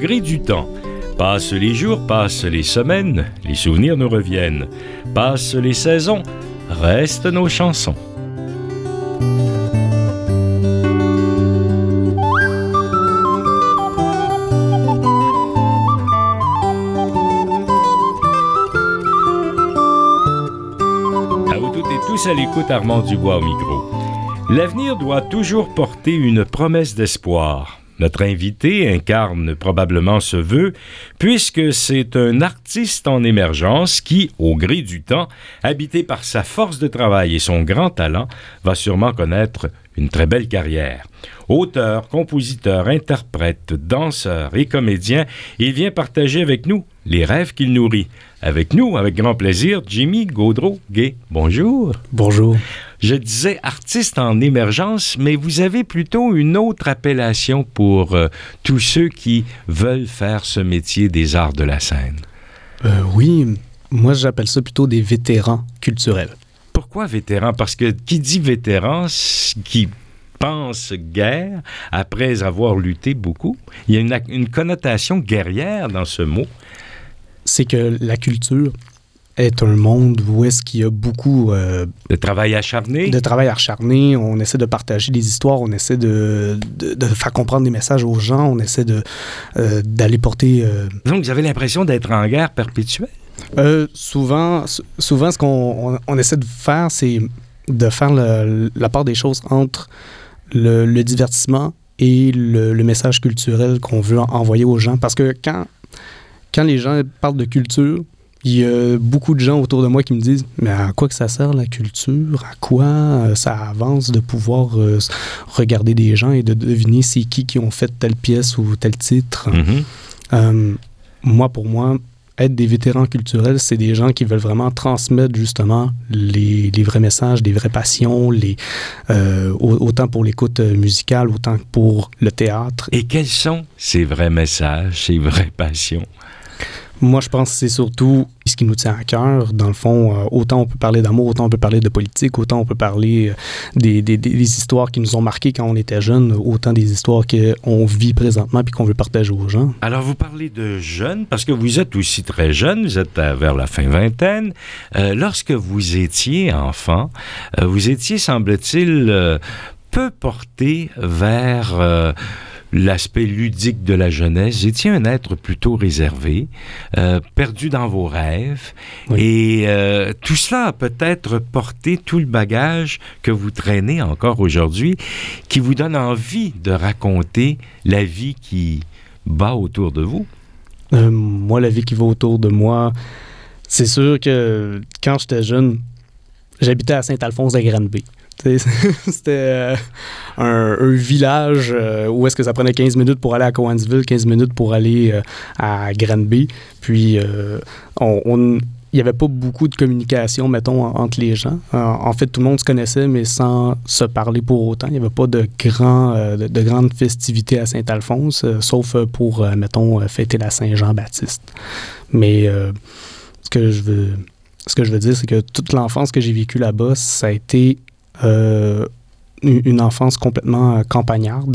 gré du temps. Passent les jours, passent les semaines, les souvenirs nous reviennent. Passent les saisons, restent nos chansons. À vous toutes et tous, à l'écoute, Armand Dubois au micro. L'avenir doit toujours porter une promesse d'espoir. Notre invité incarne probablement ce vœu, puisque c'est un artiste en émergence qui, au gré du temps, habité par sa force de travail et son grand talent, va sûrement connaître une très belle carrière. Auteur, compositeur, interprète, danseur et comédien, il vient partager avec nous les rêves qu'il nourrit. Avec nous, avec grand plaisir, Jimmy Gaudreault-Gay. Bonjour. Bonjour. Je disais artiste en émergence, mais vous avez plutôt une autre appellation pour tous ceux qui veulent faire ce métier des arts de la scène. Oui, moi j'appelle ça plutôt des vétérans culturels. Pourquoi vétéran? Parce que qui dit vétéran, qui pense guerre, après avoir lutté beaucoup, il y a une connotation guerrière dans ce mot. C'est que la culture est un monde où est-ce qu'il y a beaucoup de travail acharné. De travail acharné. On essaie de partager des histoires, on essaie de faire comprendre des messages aux gens, on essaie d'aller porter... Donc, vous avez l'impression d'être en guerre perpétuelle? Souvent, ce qu'on essaie de faire, c'est de faire la part des choses entre le divertissement et le message culturel qu'on veut envoyer aux gens. Parce que quand les gens parlent de culture, il y a beaucoup de gens autour de moi qui me disent « Mais à quoi que ça sert la culture? À quoi ça avance de pouvoir regarder des gens et de deviner c'est qui ont fait telle pièce ou tel titre? Pour moi, être des vétérans culturels, c'est des gens qui veulent vraiment transmettre justement les vrais messages, les vraies passions, autant pour l'écoute musicale, autant que pour le théâtre. Et quels sont ces vrais messages, ces vraies passions? Moi, je pense que c'est surtout ce qui nous tient à cœur. Dans le fond, autant on peut parler d'amour, autant on peut parler de politique, autant on peut parler des histoires qui nous ont marqués quand on était jeunes, autant des histoires qu'on vit présentement puis qu'on veut partager aux gens. Alors, vous parlez de jeunes, parce que vous êtes aussi très jeune, vous êtes vers la fin vingtaine. Lorsque vous étiez enfant, vous étiez, semble-t-il, peu porté vers... l'aspect ludique de la jeunesse. Vous étiez un être plutôt réservé, perdu dans vos rêves. Oui. Et tout cela a peut-être porté tout le bagage que vous traînez encore aujourd'hui, qui vous donne envie de raconter la vie qui bat autour de vous. Moi, la vie qui va autour de moi, c'est sûr que quand j'étais jeune, j'habitais à Saint-Alphonse-de-Granby. C'était un village où est-ce que ça prenait 15 minutes pour aller à Cowansville, 15 minutes pour aller à Granby. Puis, il n'y avait pas beaucoup de communication, mettons, entre les gens. En fait, tout le monde se connaissait, mais sans se parler pour autant. Il n'y avait pas de grandes festivités à Saint-Alphonse, sauf pour, mettons, fêter la Saint-Jean-Baptiste. Mais ce que je veux dire, c'est que toute l'enfance que j'ai vécue là-bas, ça a été... une enfance complètement campagnarde.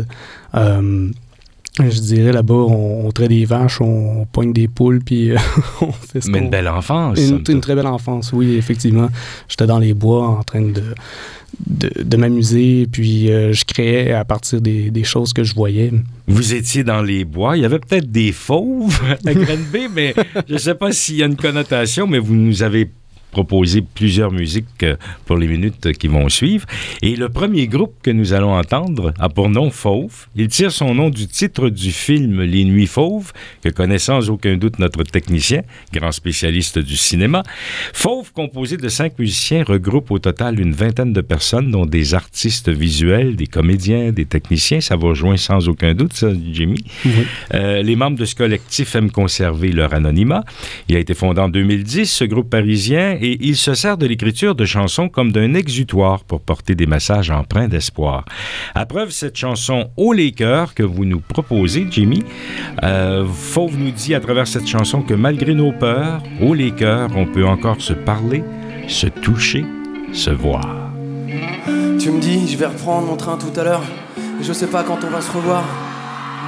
Je dirais là-bas, on traite des vaches, on poigne des poules, puis on fait ce Mais une belle enfance. Une très belle enfance, oui, effectivement. J'étais dans les bois en train de m'amuser, puis je créais à partir des choses que je voyais. Vous étiez dans les bois. Il y avait peut-être des fauves à Granby, mais je ne sais pas s'il y a une connotation, mais vous nous avez proposer plusieurs musiques pour les minutes qui vont suivre. Et le premier groupe que nous allons entendre a pour nom Fauve. Il tire son nom du titre du film Les Nuits Fauves, que connaît sans aucun doute notre technicien, grand spécialiste du cinéma. Fauve, composé de 5 musiciens, regroupe au total une vingtaine de personnes, dont des artistes visuels, des comédiens, des techniciens. Ça vous rejoint sans aucun doute, ça, Jimmy. Oui. Les membres de ce collectif aiment conserver leur anonymat. Il a été fondé en 2010, ce groupe parisien, et il se sert de l'écriture de chansons comme d'un exutoire pour porter des messages empreints d'espoir. À preuve, cette chanson « Haut les cœurs » que vous nous proposez, Jimmy, Fauve nous dit à travers cette chanson que malgré nos peurs, haut les cœurs, on peut encore se parler, se toucher, se voir. Tu me dis, je vais reprendre mon train tout à l'heure, je sais pas quand on va se revoir.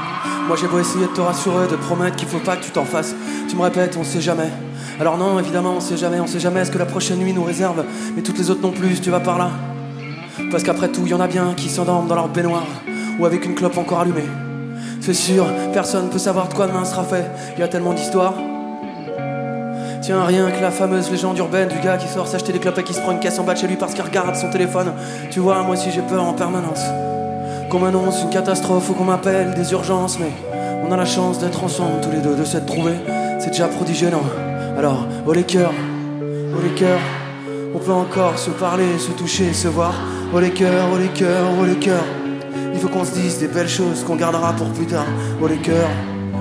Moi j'ai beau essayer de te rassurer, de te promettre qu'il faut pas que tu t'en fasses. Tu me répètes, on sait jamais. Alors non, évidemment, on sait jamais ce que la prochaine nuit nous réserve. Mais toutes les autres non plus, tu vas par là. Parce qu'après tout, y en a bien qui s'endorment dans leur baignoire ou avec une clope encore allumée. C'est sûr, personne peut savoir de quoi demain sera fait. Y a tellement d'histoires. Tiens, rien que la fameuse légende urbaine du gars qui sort s'acheter des clopes et qui se prend une caisse en bas de chez lui parce qu'il regarde son téléphone. Tu vois, moi aussi j'ai peur en permanence. Qu'on m'annonce une catastrophe ou qu'on m'appelle des urgences. Mais on a la chance d'être ensemble tous les deux, de s'être trouvés. C'est déjà prodigieux, non? Alors, oh les cœurs, on peut encore se parler, se toucher, se voir. Oh les cœurs, oh les cœurs, oh les cœurs. Il faut qu'on se dise des belles choses qu'on gardera pour plus tard. Oh les cœurs,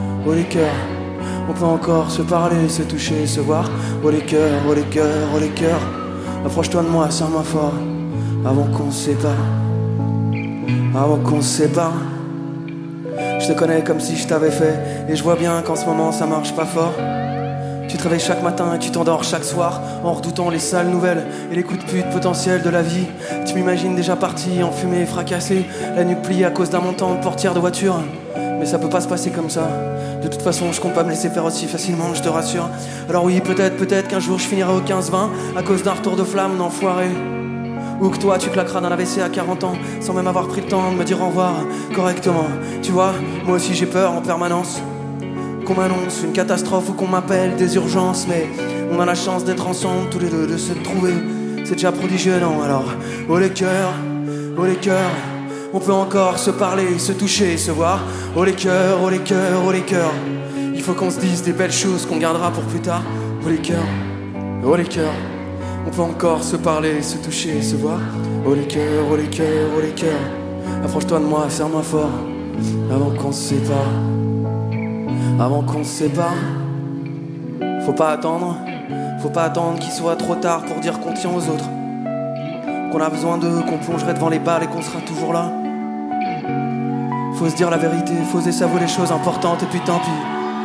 on peut encore se parler, se toucher, se voir. Oh les cœurs, oh les cœurs, oh les cœurs. Approche-toi de moi, serre-moi fort, avant qu'on se sépare. Avant qu'on se sépare. Je te connais comme si je t'avais fait, et je vois bien qu'en ce moment ça marche pas fort. Tu te réveilles chaque matin et tu t'endors chaque soir en redoutant les sales nouvelles et les coups de pute potentiels de la vie. Tu m'imagines déjà parti, enfumé, fracassé, la nuque pliée à cause d'un montant de portière de voiture. Mais ça peut pas se passer comme ça. De toute façon, je compte pas me laisser faire aussi facilement, je te rassure. Alors oui, peut-être qu'un jour je finirai au 15-20 à cause d'un retour de flamme d'enfoiré. Ou que toi tu claqueras dans la WC à 40 ans sans même avoir pris le temps de me dire au revoir correctement. Tu vois, moi aussi j'ai peur en permanence. Qu'on m'annonce une catastrophe ou qu'on m'appelle des urgences. Mais on a la chance d'être ensemble tous les deux, de se trouver. C'est déjà prodigieux, non? Alors, oh les cœurs, on peut encore se parler, se toucher, se voir. Oh les cœurs, oh les cœurs, oh les cœurs. Il faut qu'on se dise des belles choses qu'on gardera pour plus tard. Oh les cœurs, on peut encore se parler, se toucher, se voir. Oh les cœurs, oh les cœurs, oh les cœurs. Approche-toi de moi, serre-moi fort, avant qu'on se sépare. Avant qu'on se sépare. Faut pas attendre qu'il soit trop tard pour dire qu'on tient aux autres. Qu'on a besoin d'eux, qu'on plongerait devant les balles et qu'on sera toujours là. Faut se dire la vérité, faut oser s'avouer les choses importantes et puis tant pis.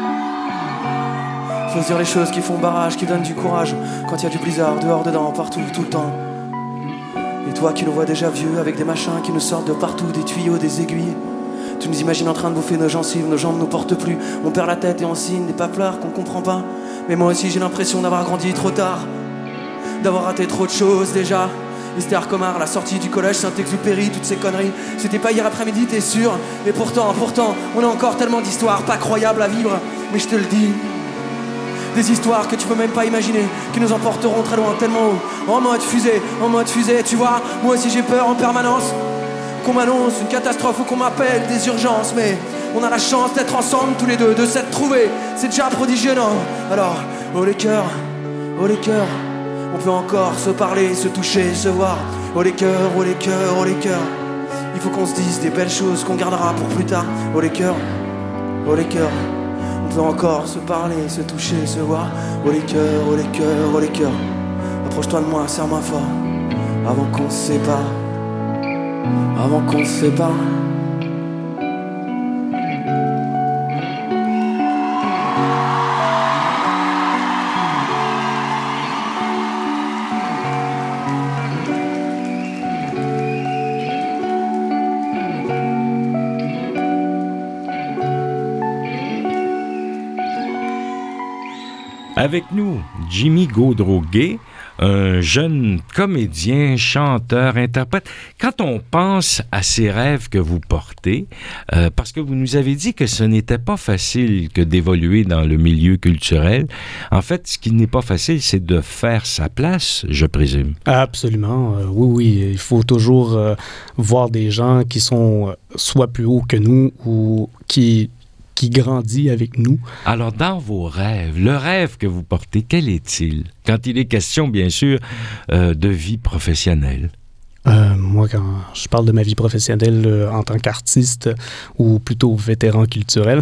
Faut se dire les choses qui font barrage, qui donnent du courage. Quand il y a du blizzard, dehors, dedans, partout, tout le temps. Et toi qui nous vois déjà vieux, avec des machins qui nous sortent de partout, des tuyaux, des aiguilles. Tu nous imagines en train de bouffer nos gencives, nos jambes nous portent plus. On perd la tête et on signe des paplards qu'on comprend pas. Mais moi aussi j'ai l'impression d'avoir grandi trop tard, d'avoir raté trop de choses déjà. Esther Comard, la sortie du collège, Saint-Exupéry, toutes ces conneries. C'était pas hier après-midi, t'es sûr? Et pourtant, on a encore tellement d'histoires pas croyables à vivre. Mais je te le dis, des histoires que tu peux même pas imaginer, qui nous emporteront très loin, tellement haut. En mode fusée, tu vois. Moi aussi j'ai peur en permanence. Qu'on m'annonce une catastrophe ou qu'on m'appelle des urgences. Mais on a la chance d'être ensemble tous les deux, de s'être trouvés. C'est déjà prodigieux, non? Alors, oh les cœurs, on peut encore se parler, se toucher, se voir. Oh les cœurs, oh les cœurs, oh les cœurs. Il faut qu'on se dise des belles choses qu'on gardera pour plus tard. Oh les cœurs, on peut encore se parler, se toucher, se voir. Oh les cœurs, oh les cœurs, oh les cœurs. Approche-toi de moi, serre-moi fort, avant qu'on se sépare. Avant qu'on se sépare. Avec nous, Jimmy Gaudreau-Gay, un jeune comédien, chanteur, interprète. Quand on pense à ces rêves que vous portez, parce que vous nous avez dit que ce n'était pas facile que d'évoluer dans le milieu culturel, en fait, ce qui n'est pas facile, c'est de faire sa place, je présume. Absolument. Oui, il faut toujours voir des gens qui sont soit plus hauts que nous ou qui grandit avec nous. Alors, dans vos rêves, le rêve que vous portez, quel est-il? Quand il est question, bien sûr, de vie professionnelle. Moi, quand je parle de ma vie professionnelle en tant qu'artiste ou plutôt vétéran culturel,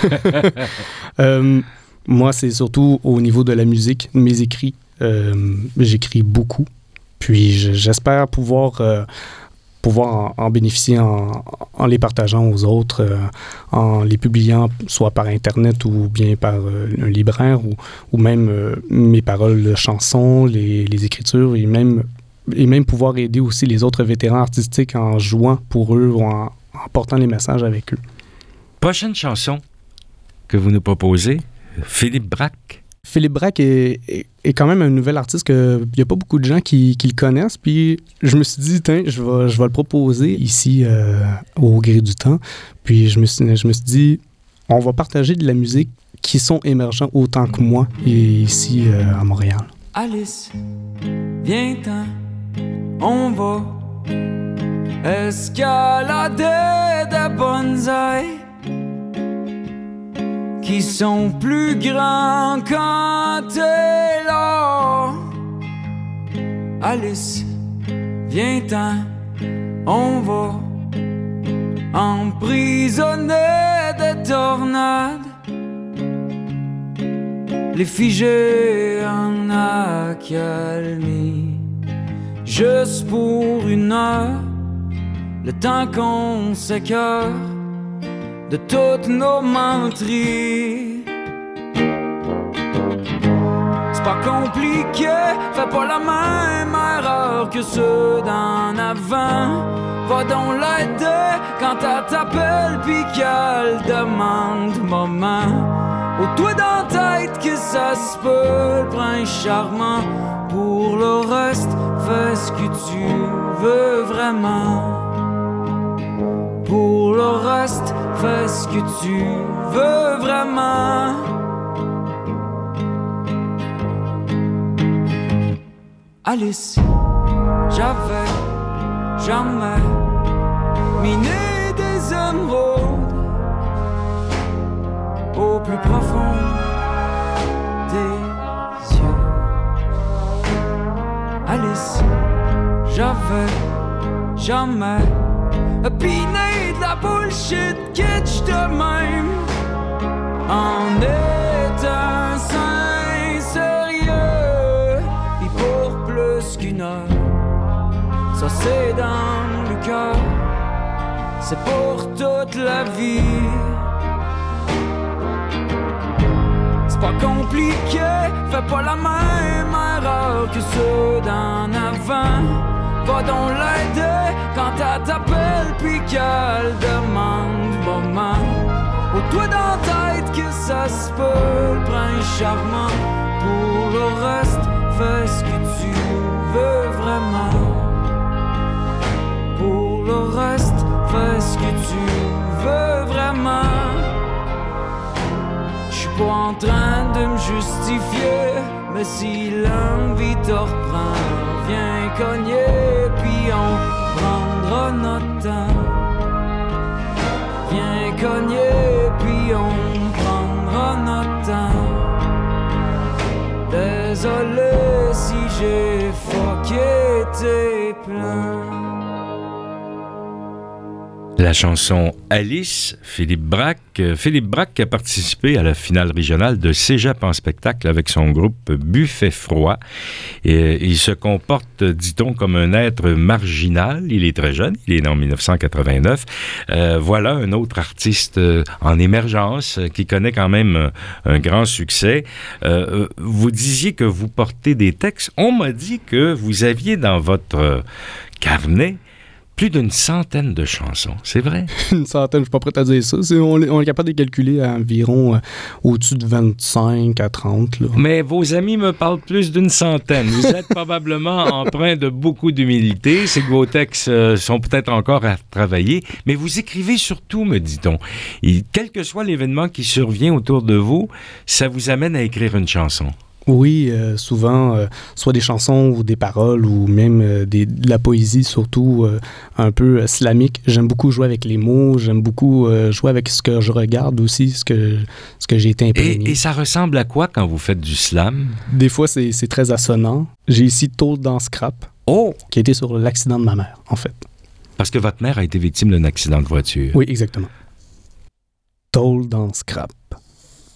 moi, c'est surtout au niveau de la musique, mes écrits. J'écris beaucoup. Puis, j'espère pouvoir en bénéficier en les partageant aux autres, en les publiant soit par Internet ou bien par un libraire ou même mes paroles de chansons, les écritures et même pouvoir aider aussi les autres vétérans artistiques en jouant pour eux ou en portant les messages avec eux. Prochaine chanson que vous nous proposez, Philippe Braque. Philippe Braque est quand même un nouvel artiste qu'il n'y a pas beaucoup de gens qui le connaissent. Puis je me suis dit, tiens, je vais le proposer ici au gré du temps. Puis je me suis dit, on va partager de la musique qui sont émergents autant que moi ici à Montréal. Alice, viens-t'en, on va escalader des bonsaïs qui sont plus grands quand t'es là. Alice, viens-t'en, on va emprisonner des tornades, les figer en accalmie, juste pour une heure, le temps qu'on s'écœure de toutes nos menteries. C'est pas compliqué, fais pas la même erreur que ceux d'en avant. Va donc l'aider quand elle t'appelle pis qu'elle demande moment. Au toi dans la tête que ça se peut, le prince charmant. Pour le reste, fais ce que tu veux vraiment. Pour le reste, fais ce que tu veux vraiment. Alice, j'avais jamais miné des émeraudes au plus profond des yeux. Alice, j'avais jamais piné de la bullshit kitsch de même. En est un saint sérieux, pis pour plus qu'une heure, ça c'est dans le cœur, c'est pour toute la vie. C'est pas compliqué, fais pas la même erreur que ceux d'en avant. Va donc l'aider quand elle t'appelle pis qu'elle demande moment. Au toi dans la tête que ça se peut, le prince charmant. Pour le reste, fais ce que tu veux vraiment. Pour le reste, fais ce que tu veux vraiment. J'suis pas en train de me justifier, mais si l'envie te reprend, viens cogner, puis on prendra notre temps. Viens cogner, puis on prendra notre temps. Désolé si j'ai fucké tes plans. La chanson Alice, Philippe Braque. Philippe Braque a participé à la finale régionale de Cégep en spectacle avec son groupe Buffet Froid. Et il se comporte, dit-on, comme un être marginal. Il est très jeune, il est né en 1989. Voilà un autre artiste en émergence qui connaît quand même un grand succès. Vous disiez que vous portez des textes. On m'a dit que vous aviez dans votre carnet plus d'une centaine de chansons, c'est vrai? Une centaine, je suis pas prêt à dire ça. On est capable de calculer à environ au-dessus de 25 à 30. Là. Mais vos amis me parlent plus d'une centaine. Vous êtes probablement empreint de beaucoup d'humilité. C'est que vos textes sont peut-être encore à travailler, mais vous écrivez surtout, me dit-on. Et quel que soit l'événement qui survient autour de vous, ça vous amène à écrire une chanson. Oui, souvent, soit des chansons ou des paroles ou même de la poésie, surtout un peu slamique. J'aime beaucoup jouer avec les mots, j'aime beaucoup jouer avec ce que je regarde aussi, ce que j'ai été imprégné. Et ça ressemble à quoi quand vous faites du slam? Des fois, c'est très assonant. J'ai ici Tôle dans Scrap, qui a été sur l'accident de ma mère, en fait. Parce que votre mère a été victime d'un accident de voiture. Oui, exactement. Tôle dans Scrap.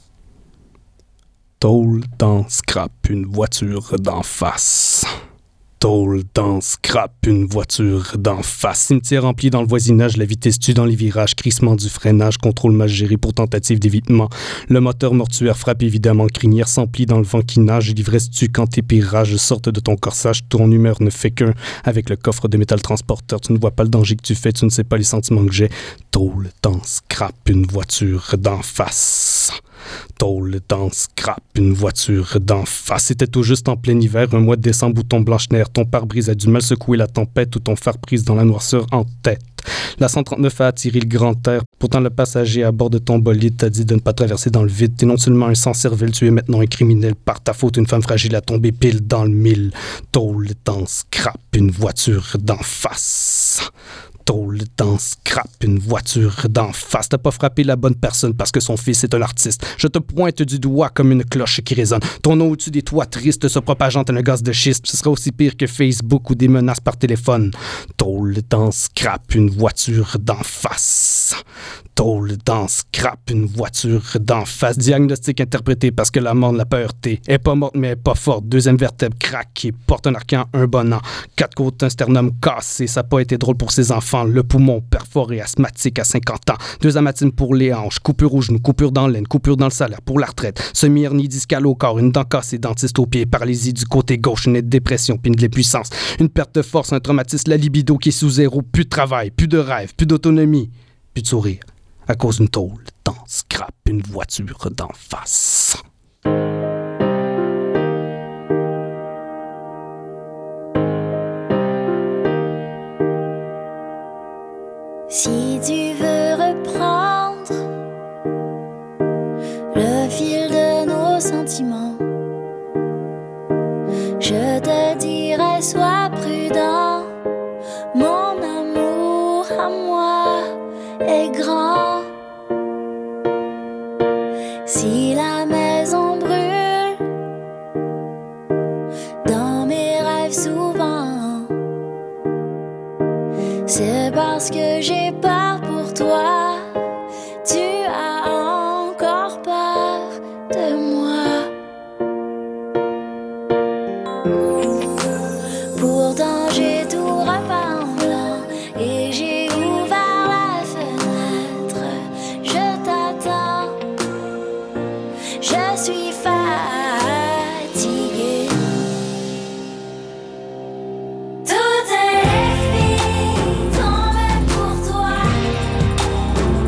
Tôle dans Scrap, une voiture d'en face. Tôle, danse, scrap, une voiture d'en face. Cimetière rempli dans le voisinage, la vitesse tue dans les virages, crissement du freinage, contrôle mal géré pour tentative d'évitement. Le moteur mortuaire frappe évidemment, crinière s'emplit dans le vent qui nage, l'ivresse tue quand tes pirages sortent de ton corsage, ton humeur ne fait qu'un. Avec le coffre de métal transporteur, tu ne vois pas le danger que tu fais, tu ne sais pas les sentiments que j'ai. Tôle, danse, scrap, une voiture d'en face. Tôle, danse, scrap, une voiture d'en face. C'était tout juste en plein hiver, un mois de décembre où ton blanche-neige, ton pare-brise a du mal secoué la tempête ou ton phare prise dans la noirceur en tête. La 139 a attiré le grand air. Pourtant, le passager à bord de ton bolide t'a dit de ne pas traverser dans le vide. T'es non seulement un sans-cervelle, tu es maintenant un criminel. Par ta faute, une femme fragile a tombé pile dans le mille. Tôle, danse, scrap, une voiture d'en face. Tôle, danse, scrap, une voiture d'en face. T'as pas frappé la bonne personne parce que son fils est un artiste. Je te pointe du doigt comme une cloche qui résonne. Ton nom au-dessus des toits tristes se propageant tel un gaz de schiste. Ce sera aussi pire que Facebook ou des menaces par téléphone. Tôle, danse, scrap, une voiture d'en face. Tôle, danse, scrap, une voiture d'en face. Diagnostic interprété parce que la mort l'a pas heurtée. Elle est pas morte mais elle est pas forte. Deuxième vertèbre craquée. Porte un arcan, un bon an. 4 côtes, un sternum cassé. Ça a pas été drôle pour ses enfants. Le poumon perforé, asthmatique à 50 ans. 2 amatines pour les hanches, coupure au genou, coupure dans l'aine, coupure dans le salaire pour la retraite. Semi-hernie discale au corps, une dent cassée, dentiste au pied, paralysie du côté gauche, une dépression, puis une dépuissance. Une perte de force, un traumatisme, la libido qui est sous zéro, plus de travail, plus de rêve, plus d'autonomie, plus de sourire. À cause d'une tôle, danse, scrap, une voiture d'en face. Si tu veux reprendre le fil de nos sentiments, je te dirai sois prudent, mon amour à moi est grand. Si la maison brûle, dans mes rêves souvent, c'est parce que j'ai peur pour toi. Tu as encore peur de moi. Pourtant j'ai tout repeint en blanc et j'ai ouvert la fenêtre. Je t'attends. Je suis fatiguée. Toutes les filles tombent pour toi.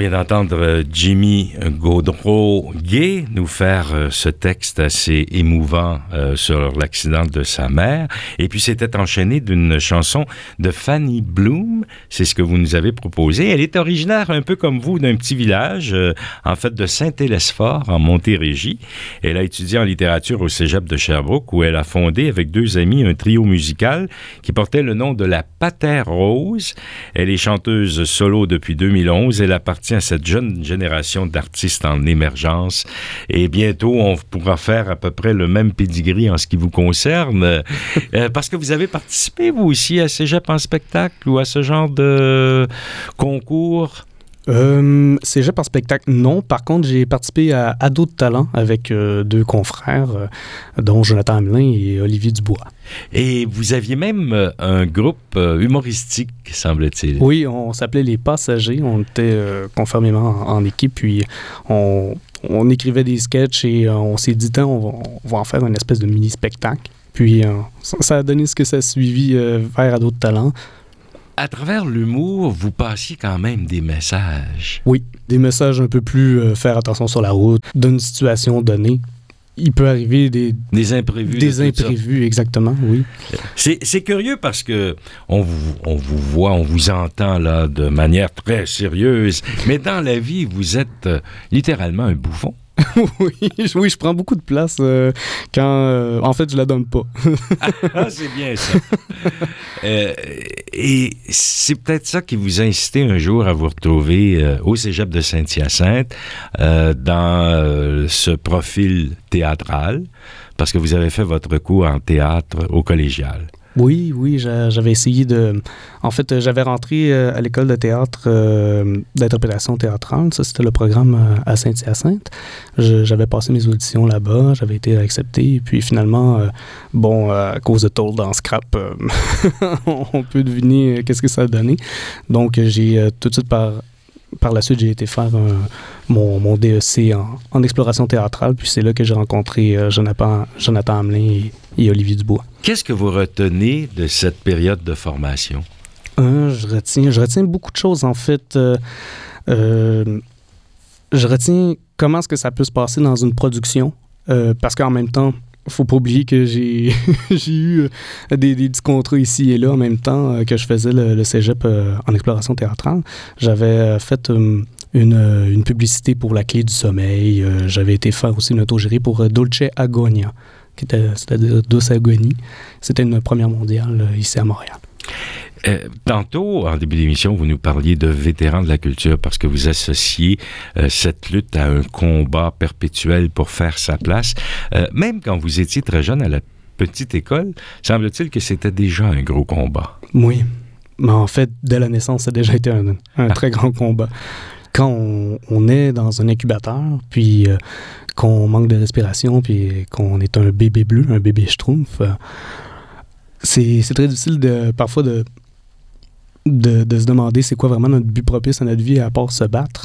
vient d'entendre Jimmy Gaudreau-Gay nous faire ce texte assez émouvant sur l'accident de sa mère. Et puis, c'était enchaîné d'une chanson de Fanny Bloom. C'est ce que vous nous avez proposé. Elle est originaire, un peu comme vous, d'un petit village, en fait, de Saint-Hélesphore, en Montérégie. Elle a étudié en littérature au cégep de Sherbrooke, où elle a fondé, avec 2 amis, un trio musical qui portait le nom de la Pater Rose. Elle est chanteuse solo depuis 2011. Elle appartient à cette jeune génération d'artistes en émergence. Et bientôt, on pourra faire à peu près le même pedigree en ce qui vous concerne. Parce que vous avez participé, vous aussi, à Cégep en spectacle ou à ce genre de concours? Cégep en spectacle, non. Par contre, j'ai participé à Ado de talent avec 2 confrères, dont Jonathan Hamelin et Olivier Dubois. Et vous aviez même un groupe humoristique, semble-t-il. Oui, on s'appelait Les Passagers. On était conformément en équipe, puis on écrivait des sketchs et on s'est dit, on va en faire une espèce de mini-spectacle. Puis ça a donné ce que ça a suivi vers Ado de talent. À travers l'humour, vous passiez quand même des messages. Oui, des messages un peu plus faire attention sur la route, d'une situation donnée. Il peut arriver des imprévus. Des imprévus, exactement, oui. C'est curieux parce que on vous voit, on vous entend là de manière très sérieuse, mais dans la vie, vous êtes littéralement un bouffon. Oui, je prends beaucoup de place quand... en fait, je la donne pas. C'est bien ça. Et c'est peut-être ça qui vous a incité un jour à vous retrouver au Cégep de Saint-Hyacinthe dans ce profil théâtral, parce que vous avez fait votre cours en théâtre au collégial. Oui, j'avais essayé de... En fait, j'avais rentré à l'école de théâtre d'interprétation théâtrale. Ça, c'était le programme à Saint-Hyacinthe. J'avais passé mes auditions là-bas, j'avais été accepté. Et puis finalement, à cause de Toll dans Scrap, on peut deviner qu'est-ce que ça a donné. Donc, j'ai tout de suite par la suite, j'ai été faire mon DEC en exploration théâtrale. Puis c'est là que j'ai rencontré Jonathan Hamelin et Olivier Dubois. Qu'est-ce que vous retenez de cette période de formation? Je retiens beaucoup de choses, en fait. Je retiens comment est-ce que ça peut se passer dans une production. Parce qu'en même temps, il ne faut pas oublier que j'ai eu des petits contrats ici et là en même temps que je faisais le cégep en exploration théâtrale. J'avais fait une publicité pour la Clé du sommeil. J'avais été faire aussi une autogérée pour Dolce Agonia, c'est-à-dire Douce Agonie. C'était une première mondiale ici à Montréal. Tantôt, en début d'émission, vous nous parliez de vétérans de la culture parce que vous associez cette lutte à un combat perpétuel pour faire sa place. Même quand vous étiez très jeune à la petite école, semble-t-il que c'était déjà un gros combat. Oui, mais en fait, dès la naissance, ça a déjà été un très grand combat. Quand on est dans un incubateur, puis qu'on manque de respiration, puis qu'on est un bébé bleu, un bébé schtroumpf, c'est très difficile parfois de se demander c'est quoi vraiment notre but propice à notre vie à part se battre.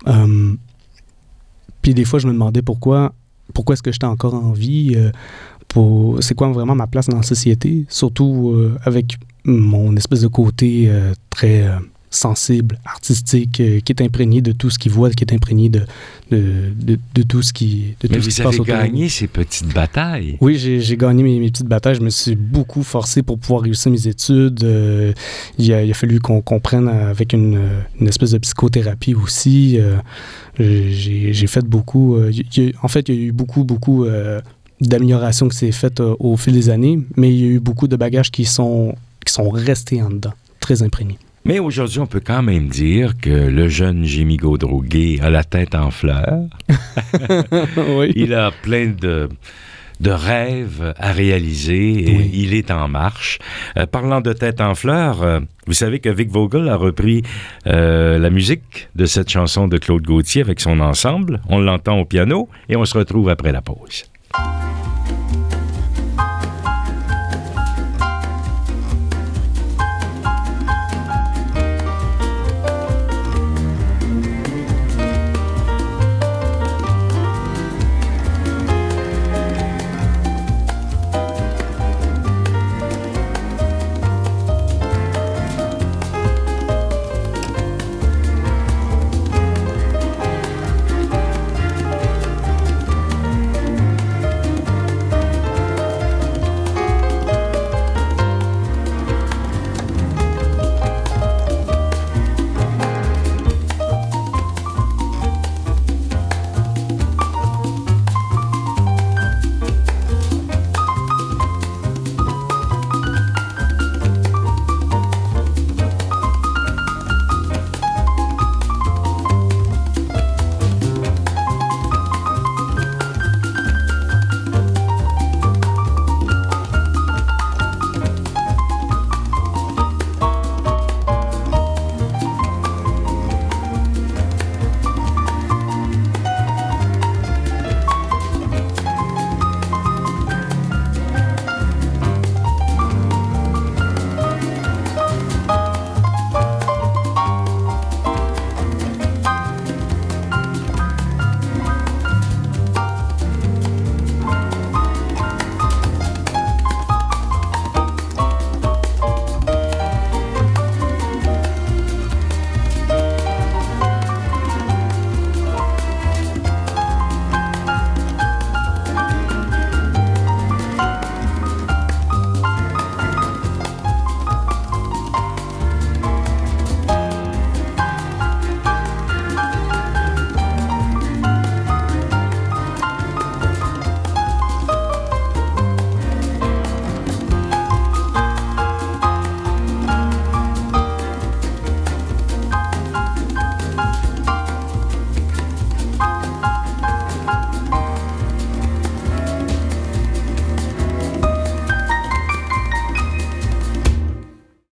Puis des fois, je me demandais pourquoi est-ce que j'étais encore en vie, c'est quoi vraiment ma place dans la société, surtout avec mon espèce de côté très sensible, artistique, qui est imprégné de tout ce qu'il voit, qui est imprégné de tout ce qui Mais tout ce qui se passe autour. Vous avez gagné ces petites batailles. Oui, j'ai gagné mes petites batailles. Je me suis beaucoup forcé pour pouvoir réussir mes études. Il a fallu qu'on comprenne avec une espèce de psychothérapie aussi. J'ai fait beaucoup... en fait, il y a eu beaucoup d'améliorations qui s'est faites au fil des années, mais il y a eu beaucoup de bagages qui sont restés en dedans, très imprégnés. Mais aujourd'hui, on peut quand même dire que le jeune Jimmy Gaudreau-Gay a la tête en fleurs. Oui. Il a plein de rêves à réaliser et oui. Il est en marche. Parlant de tête en fleurs, vous savez que Vic Vogel a repris la musique de cette chanson de Claude Gauthier avec son ensemble. On l'entend au piano et on se retrouve après la pause.